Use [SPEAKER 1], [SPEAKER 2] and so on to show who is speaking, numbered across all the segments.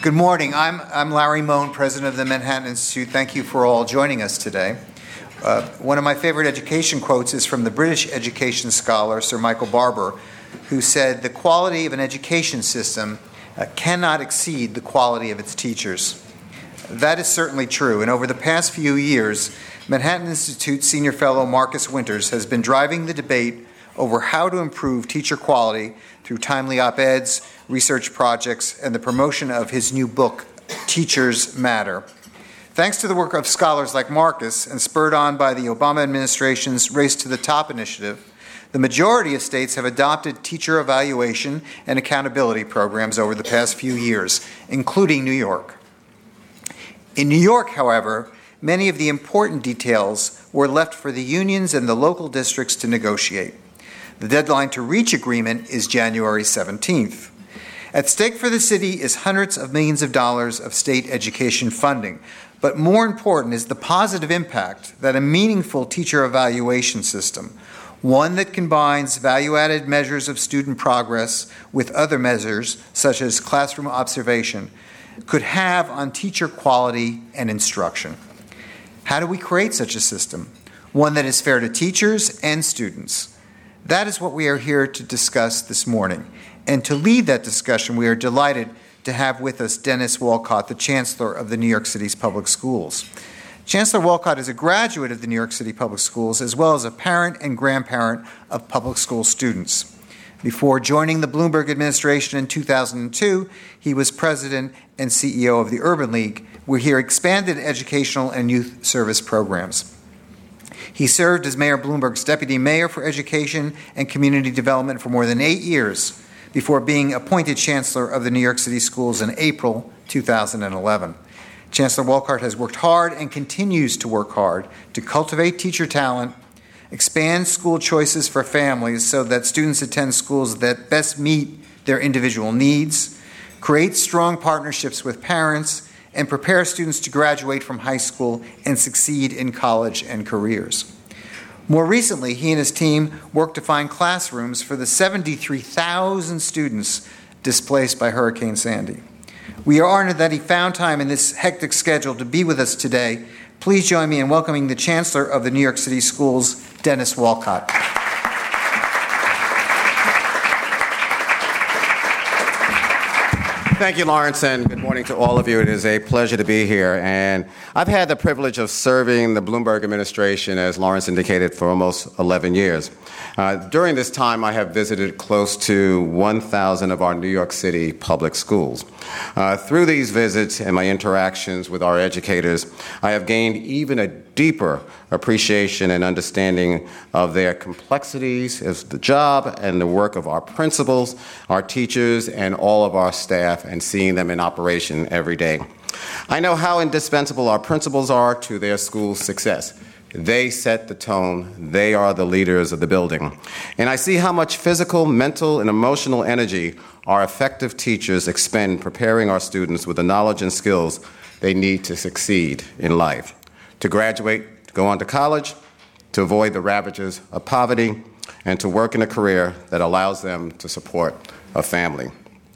[SPEAKER 1] Good morning. I'm Larry Mohn, president of the Manhattan Institute. Thank you for all joining us today. One of my favorite education quotes is from the British education scholar, Sir Michael Barber, who said, "The quality of an education system cannot exceed the quality of its teachers." That is certainly true, and over the past few years, Manhattan Institute senior fellow Marcus Winters has been driving the debate over how to improve teacher quality through timely op-eds, research projects, and the promotion of his new book, Teachers Matter. Thanks to the work of scholars like Marcus, and spurred on by the Obama administration's Race to the Top initiative, the majority of states have adopted teacher evaluation and accountability programs over the past few years, including New York. In New York, however, many of the important details were left for the unions and the local districts to negotiate. The deadline to reach agreement is January 17th. At stake for the city is hundreds of millions of dollars of state education funding, but more important is the positive impact that a meaningful teacher evaluation system, one that combines value-added measures of student progress with other measures, such as classroom observation, could have on teacher quality and instruction. How do we create such a system? One that is fair to teachers and students. That is what we are here to discuss this morning. And to lead that discussion, we are delighted to have with us Dennis Walcott, the Chancellor of the New York City's Public Schools. Chancellor Walcott is a graduate of the New York City Public Schools, as well as a parent and grandparent of public school students. Before joining the Bloomberg administration in 2002, he was president and CEO of the Urban League, where he expanded educational and youth service programs. He served as Mayor Bloomberg's deputy mayor for education and community development for more than 8 years before being appointed chancellor of the New York City Schools in April 2011. Chancellor Walcott has worked hard and continues to work hard to cultivate teacher talent, expand school choices for families so that students attend schools that best meet their individual needs, create strong partnerships with parents, and prepare students to graduate from high school and succeed in college and careers. More recently, he and his team worked to find classrooms for the 73,000 students displaced by Hurricane Sandy. We are honored that he found time in this hectic schedule to be with us today. Please join me in welcoming the Chancellor of the New York City Schools, Dennis Walcott.
[SPEAKER 2] Thank you, Lawrence, and good morning to all of you. It is a pleasure to be here. And I've had the privilege of serving the Bloomberg administration, as Lawrence indicated, for almost 11 years. During this time, I have visited close to 1,000 of our New York City public schools. Through these visits and my interactions with our educators, I have gained even a deeper appreciation and understanding of their complexities of the job and the work of our principals, our teachers, and all of our staff, and seeing them in operation every day. I know how indispensable our principals are to their school's success. They set the tone. They are the leaders of the building. And I see how much physical, mental, and emotional energy our effective teachers expend preparing our students with the knowledge and skills they need to succeed in life, to graduate, to go on to college, to avoid the ravages of poverty, and to work in a career that allows them to support a family.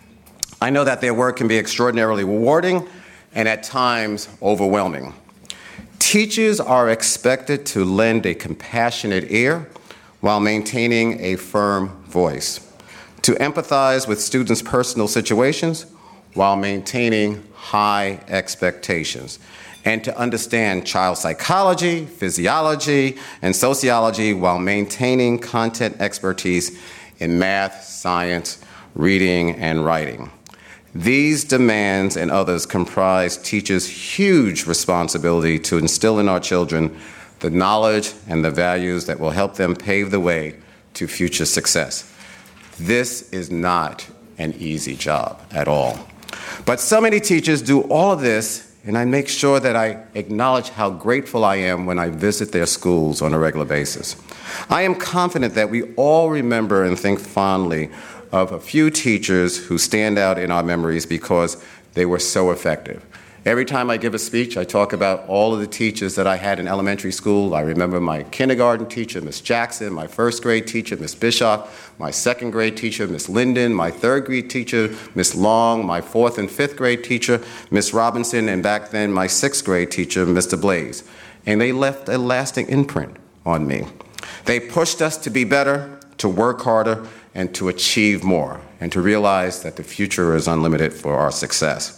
[SPEAKER 2] I know that their work can be extraordinarily rewarding and at times overwhelming. Teachers are expected to lend a compassionate ear while maintaining a firm voice, to empathize with students' personal situations while maintaining high expectations, and to understand child psychology, physiology, and sociology while maintaining content expertise in math, science, reading, and writing. These demands and others comprise teachers' huge responsibility to instill in our children the knowledge and the values that will help them pave the way to future success. This is not an easy job at all. But so many teachers do all of this, and I make sure that I acknowledge how grateful I am when I visit their schools on a regular basis. I am confident that we all remember and think fondly of a few teachers who stand out in our memories because they were so effective. Every time I give a speech, I talk about all of the teachers that I had in elementary school. I remember my kindergarten teacher, Miss Jackson, my first grade teacher, Miss Bischoff, my second grade teacher, Miss Linden, my third grade teacher, Miss Long, my fourth and fifth grade teacher, Miss Robinson, and back then my sixth grade teacher, Mr. Blaze. And they left a lasting imprint on me. They pushed us to be better, to work harder, and to achieve more, and to realize that the future is unlimited for our success.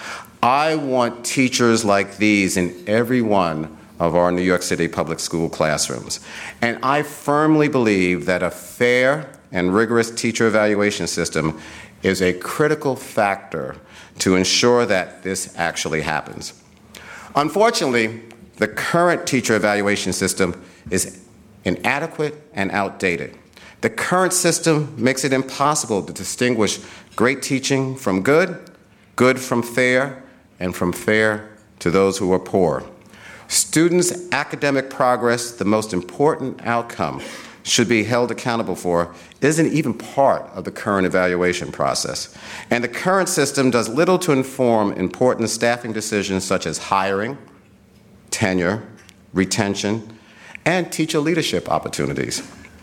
[SPEAKER 2] I want teachers like these in every one of our New York City public school classrooms. And I firmly believe that a fair and rigorous teacher evaluation system is a critical factor to ensure that this actually happens. Unfortunately, the current teacher evaluation system is inadequate and outdated. The current system makes it impossible to distinguish great teaching from good, good from fair, and from fair to those who are poor. Students' academic progress, the most important outcome, should be held accountable for, isn't even part of the current evaluation process. And the current system does little to inform important staffing decisions such as hiring, tenure, retention, and teacher leadership opportunities.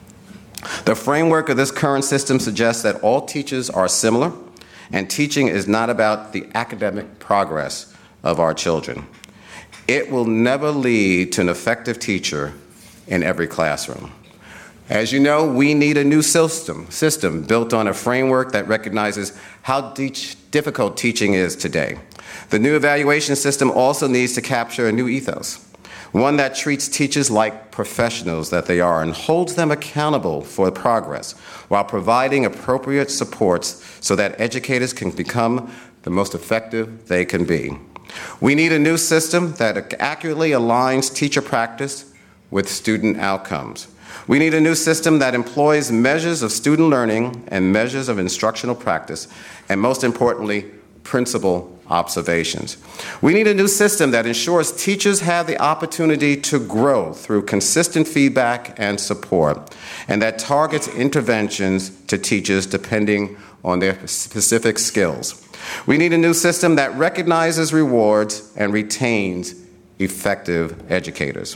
[SPEAKER 2] The framework of this current system suggests that all teachers are similar, and teaching is not about the academic progress of our children. It will never lead to an effective teacher in every classroom. As you know, we need a new system built on a framework that recognizes how difficult teaching is today. The new evaluation system also needs to capture a new ethos, one that treats teachers like professionals that they are and holds them accountable for progress while providing appropriate supports so that educators can become the most effective they can be. We need a new system that accurately aligns teacher practice with student outcomes. We need a new system that employs measures of student learning and measures of instructional practice, and most importantly, principal observations. We need a new system that ensures teachers have the opportunity to grow through consistent feedback and support, and that targets interventions to teachers depending on their specific skills. We need a new system that recognizes, rewards, and retains effective educators.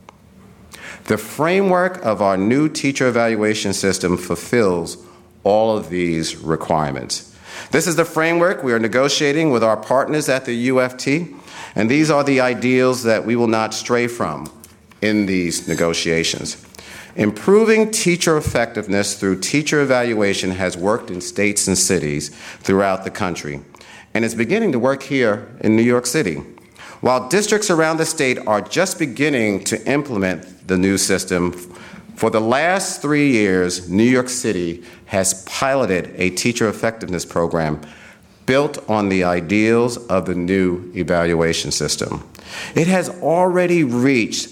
[SPEAKER 2] The framework of our new teacher evaluation system fulfills all of these requirements. This is the framework we are negotiating with our partners at the UFT, and these are the ideals that we will not stray from in these negotiations. Improving teacher effectiveness through teacher evaluation has worked in states and cities throughout the country, and is beginning to work here in New York City. While districts around the state are just beginning to implement the new system, for the last 3 years, New York City has piloted a teacher effectiveness program built on the ideals of the new evaluation system. It has already reached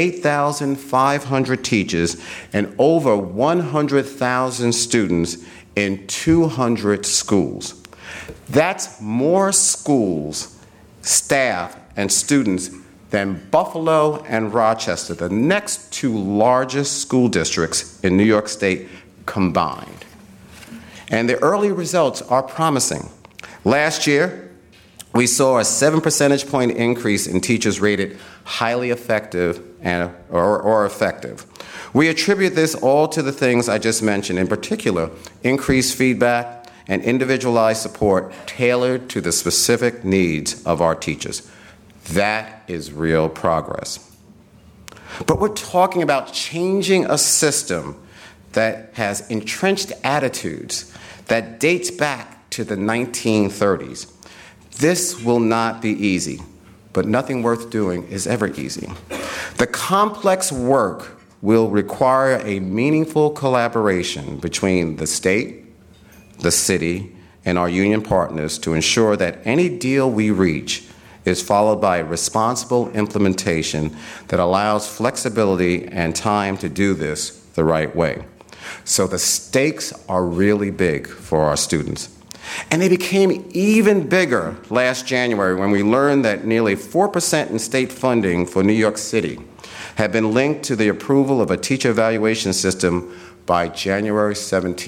[SPEAKER 2] 8,500 teachers and over 100,000 students in 200 schools. That's more schools, staff, and students than Buffalo and Rochester, the next two largest school districts in New York State combined. And the early results are promising. Last year, we saw a 7 percentage point increase in teachers rated highly effective or effective. We attribute this all to the things I just mentioned, in particular, increased feedback and individualized support tailored to the specific needs of our teachers. That is real progress. But we're talking about changing a system that has entrenched attitudes that dates back to the 1930s. This will not be easy, but nothing worth doing is ever easy. The complex work will require a meaningful collaboration between the state, the city, and our union partners to ensure that any deal we reach is followed by responsible implementation that allows flexibility and time to do this the right way. So the stakes are really big for our students. And they became even bigger last January when we learned that nearly 4% in state funding for New York City had been linked to the approval of a teacher evaluation system by January 17th,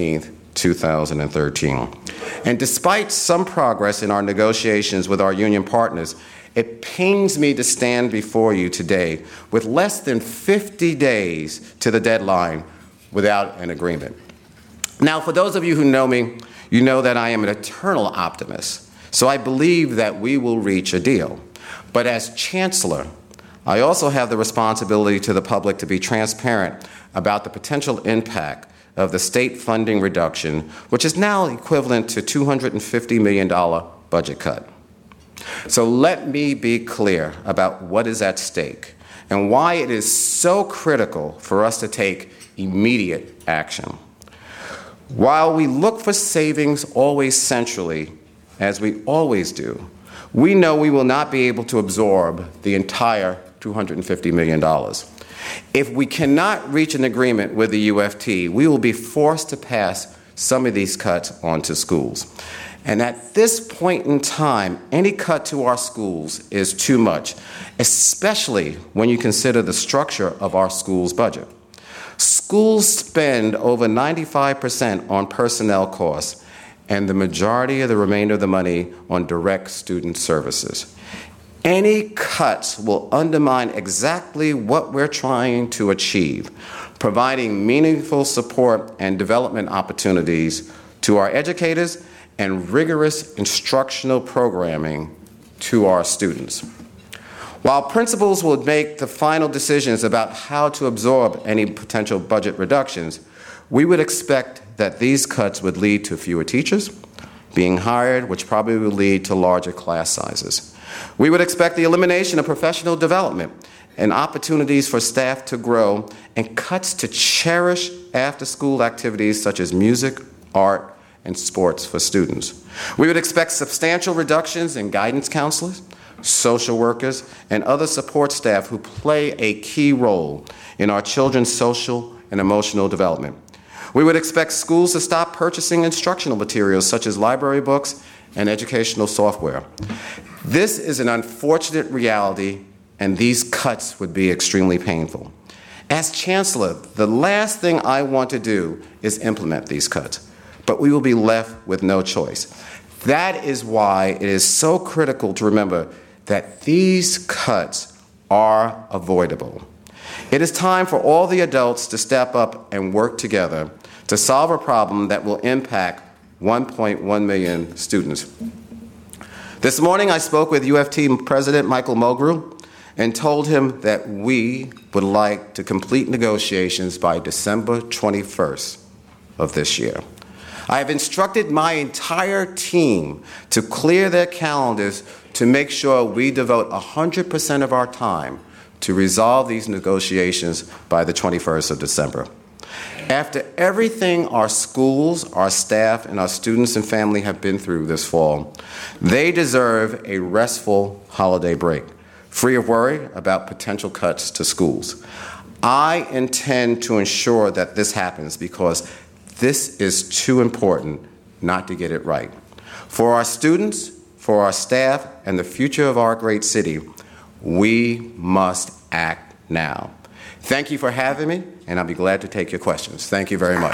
[SPEAKER 2] 2013. And despite some progress in our negotiations with our union partners, it pains me to stand before you today with less than 50 days to the deadline without an agreement. Now, for those of you who know me, you know that I am an eternal optimist, so I believe that we will reach a deal. But as Chancellor, I also have the responsibility to the public to be transparent about the potential impact of the state funding reduction, which is now equivalent to $250 million budget cut. So let me be clear about what is at stake and why it is so critical for us to take immediate action. While we look for savings always centrally, as we always do, we know we will not be able to absorb the entire $250 million. If we cannot reach an agreement with the UFT, we will be forced to pass some of these cuts on to schools. And at this point in time, any cut to our schools is too much, especially when you consider the structure of our schools' budget. Schools spend over 95% on personnel costs, and the majority of the remainder of the money on direct student services. Any cuts will undermine exactly what we're trying to achieve, providing meaningful support and development opportunities to our educators and rigorous instructional programming to our students. While principals will make the final decisions about how to absorb any potential budget reductions, we would expect that these cuts would lead to fewer teachers being hired, which probably will lead to larger class sizes. We would expect the elimination of professional development and opportunities for staff to grow, and cuts to cherish after-school activities such as music, art, and sports for students. We would expect substantial reductions in guidance counselors, social workers, and other support staff who play a key role in our children's social and emotional development. We would expect schools to stop purchasing instructional materials such as library books and educational software. This is an unfortunate reality, and these cuts would be extremely painful. As Chancellor, the last thing I want to do is implement these cuts, but we will be left with no choice. That is why it is so critical to remember that these cuts are avoidable. It is time for all the adults to step up and work together to solve a problem that will impact 1.1 million students. This morning I spoke with UFT President Michael Mulgrew and told him that we would like to complete negotiations by December 21st of this year. I have instructed my entire team to clear their calendars to make sure we devote 100% of our time to resolve these negotiations by the 21st of December. After everything our schools, our staff, and our students and family have been through this fall, they deserve a restful holiday break, free of worry about potential cuts to schools. I intend to ensure that this happens because this is too important not to get it right. For our students, for our staff, and the future of our great city, we must act now. Thank you for having me, and I'll be glad to take your questions. Thank you very much.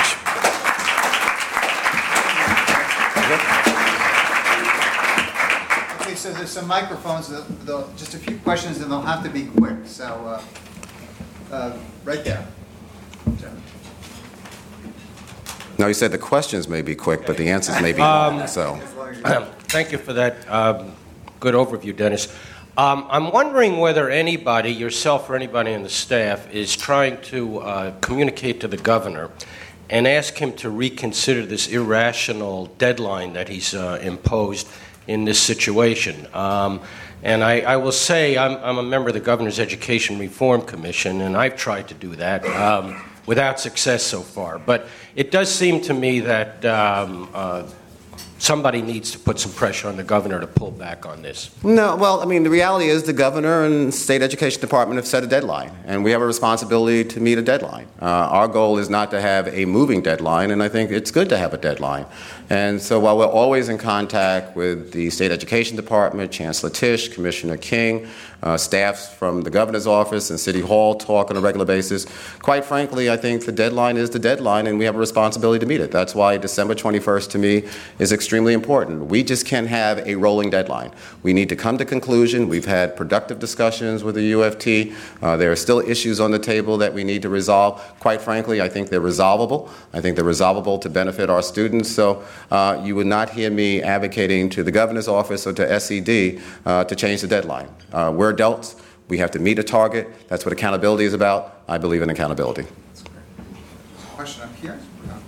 [SPEAKER 1] Okay, so there's some microphones. Just a few questions, and they'll have to be quick. So, right there.
[SPEAKER 2] Now, you said the questions may be quick, but the answers may be long, so.
[SPEAKER 3] Thank you for that good overview, Dennis. I'm wondering whether anybody, yourself or anybody on the staff, is trying to communicate to the governor and ask him to reconsider this irrational deadline that he's imposed in this situation. And I will say I'm a member of the Governor's Education Reform Commission, and I've tried to do that without success so far. But it does seem to me that somebody needs to put some pressure on the governor to pull back on this.
[SPEAKER 2] No, well, I mean, the reality is the governor and state education department have set a deadline, and we have a responsibility to meet a deadline. Our goal is not to have a moving deadline, and I think it's good to have a deadline. And so while we're always in contact with the state education department, Chancellor Tisch, Commissioner King, staffs from the governor's office and City Hall talk on a regular basis, quite frankly, I think the deadline is the deadline, and we have a responsibility to meet it. That's why December 21st to me is extremely important. We just can't have a rolling deadline. We need to come to conclusion. We've had productive discussions with the UFT. There are still issues on the table that we need to resolve. Quite frankly, I think they're resolvable. I think they're resolvable to benefit our students. So you would not hear me advocating to the governor's office or to SED to change the deadline. We're adults. We have to meet a target. That's what accountability is about. I believe in accountability.
[SPEAKER 1] That's great. Question up here.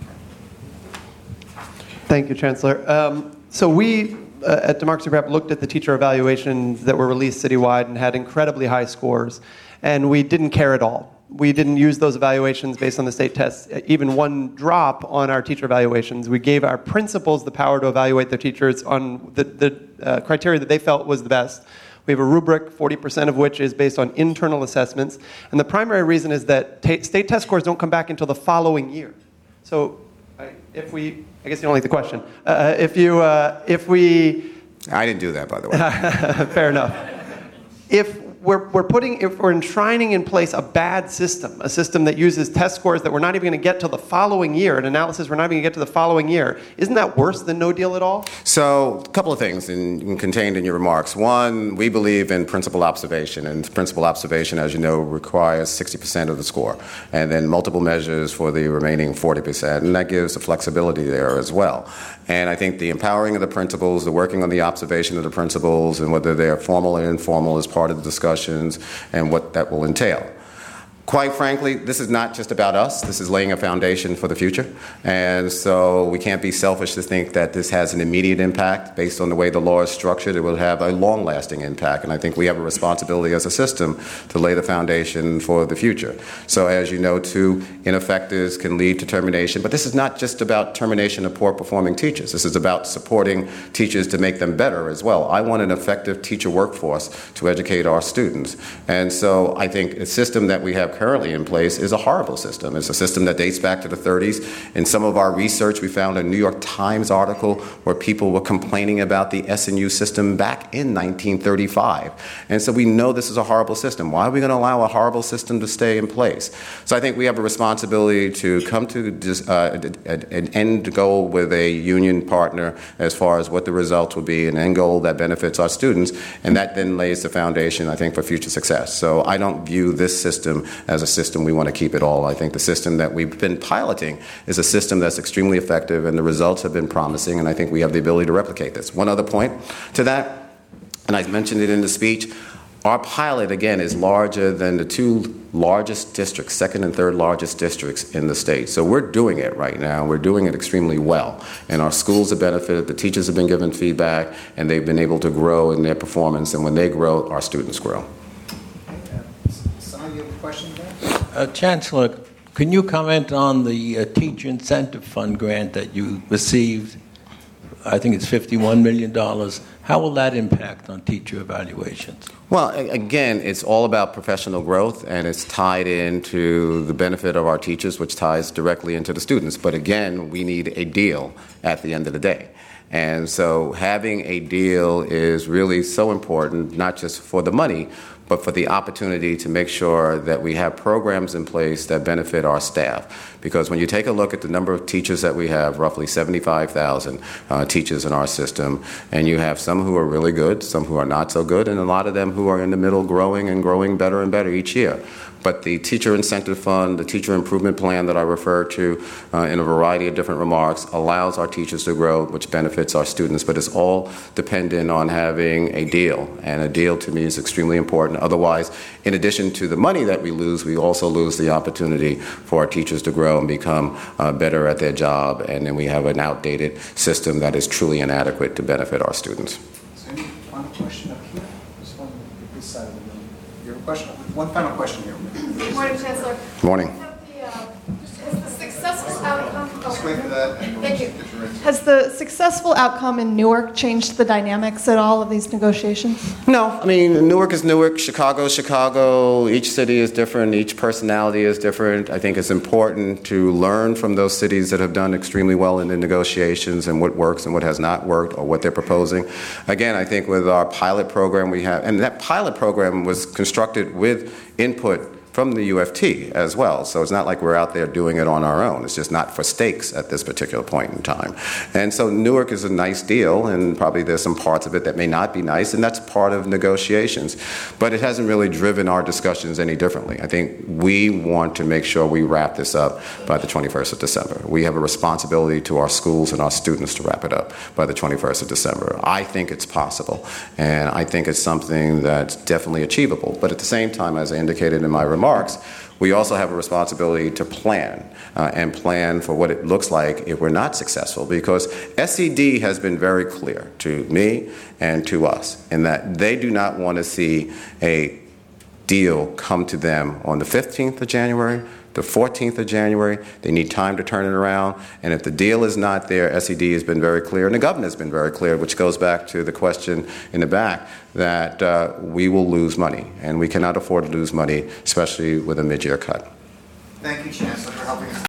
[SPEAKER 1] Okay.
[SPEAKER 4] Thank you, Chancellor. So we at Democracy Prep looked at the teacher evaluations that were released citywide and had incredibly high scores, and we didn't care at all. We didn't use those evaluations based on the state tests, even one drop on our teacher evaluations. We gave our principals the power to evaluate their teachers on the criteria that they felt was the best. We have a rubric, 40% of which is based on internal assessments. And the primary reason is that state test scores don't come back until the following year. So I guess you don't like the question. If we...
[SPEAKER 2] I didn't do that, by the way.
[SPEAKER 4] Fair enough. If we're enshrining in place a bad system, a system that uses test scores that we're not even going to get till the following year, an analysis we're not even going to get to the following year, isn't that worse than no deal at all?
[SPEAKER 2] So, a couple of things contained in your remarks. One, we believe in principal observation, and principal observation, as you know, requires 60% of the score, and then multiple measures for the remaining 40%, and that gives the flexibility there as well. And I think the empowering of the principals, the working on the observation of the principals, and whether they're formal or informal is part of the discussions and what that will entail. Quite frankly, this is not just about us. This is laying a foundation for the future. And so we can't be selfish to think that this has an immediate impact. Based on the way the law is structured, it will have a long-lasting impact. And I think we have a responsibility as a system to lay the foundation for the future. So as you know, too, ineffectives can lead to termination. But this is not just about termination of poor-performing teachers. This is about supporting teachers to make them better as well. I want an effective teacher workforce to educate our students. And so I think a system that we have currently in place is a horrible system. It's a system that dates back to the 30s. In some of our research, we found a New York Times article where people were complaining about the SNU system back in 1935. And so we know this is a horrible system. Why are we going to allow a horrible system to stay in place? So I think we have a responsibility to come to an end goal with a union partner as far as what the results will be, an end goal that benefits our students, and that then lays the foundation, I think, for future success. So I don't view this system as a system we want to keep it all. I think the system that we've been piloting is a system that's extremely effective, and the results have been promising, and I think we have the ability to replicate this. One other point to that, and I mentioned it in the speech, our pilot, again, is larger than the two largest districts, second and third largest districts in the state. So we're doing it right now. We're doing it extremely well. And our schools have benefited, the teachers have been given feedback, and they've been able to grow in their performance. And when they grow, our students grow.
[SPEAKER 1] Some of you have a question there?
[SPEAKER 5] Chancellor, can you comment on the Teacher Incentive Fund grant that you received? I think it's $51 million. How will that impact on teacher evaluations?
[SPEAKER 2] Well, again, it's all about professional growth, and it's tied into the benefit of our teachers, which ties directly into the students. But again, we need a deal at the end of the day. And so having a deal is really so important, not just for the money, but for the opportunity to make sure that we have programs in place that benefit our staff. Because when you take a look at the number of teachers that we have, roughly 75,000 teachers in our system, and you have some who are really good, some who are not so good, and a lot of them who are in the middle growing and growing better and better each year. But the Teacher Incentive Fund, the Teacher Improvement Plan that I referred to in a variety of different remarks, allows our teachers to grow, which benefits our students. But it's all dependent on having a deal. And a deal, to me, is extremely important. Otherwise, in addition to the money that we lose, we also lose the opportunity for our teachers to grow and become better at their job. And then we have an outdated system that is truly inadequate to benefit our students.
[SPEAKER 1] Is there any final question up here? This one, this side of the room. You have a question? One final question here.
[SPEAKER 6] Good morning, Chancellor.
[SPEAKER 2] Morning.
[SPEAKER 6] Is the successful outcome of
[SPEAKER 1] wait for that. And
[SPEAKER 6] Thank you.
[SPEAKER 1] get your answer.
[SPEAKER 6] Has the successful outcome in Newark changed the dynamics at all of these negotiations?
[SPEAKER 2] No, I mean, Newark is Newark, Chicago is Chicago. Each city is different, each personality is different. I think it's important to learn from those cities that have done extremely well in the negotiations and what works and what has not worked or what they're proposing. Again, I think with our pilot program we have, and that pilot program was constructed with input from the UFT as well. So it's not like we're out there doing it on our own. It's just not for stakes at this particular point in time. And so Newark is a nice deal, and probably there's some parts of it that may not be nice, and that's part of negotiations. But it hasn't really driven our discussions any differently. I think we want to make sure we wrap this up by the 21st of December. We have a responsibility to our schools and our students to wrap it up by the 21st of December. I think it's possible, and I think it's something that's definitely achievable. But at the same time, as I indicated in my remarks, we also have a responsibility to plan and plan for what it looks like if we're not successful, because SED has been very clear to me and to us in that they do not want to see a deal come to them on the 15th of January, the 14th of January. They need time to turn it around. And if the deal is not there, SED has been very clear, and the governor has been very clear, which goes back to the question in the back, that we will lose money. And we cannot afford to lose money, especially with a mid-year cut.
[SPEAKER 1] Thank you, Chancellor, for helping us.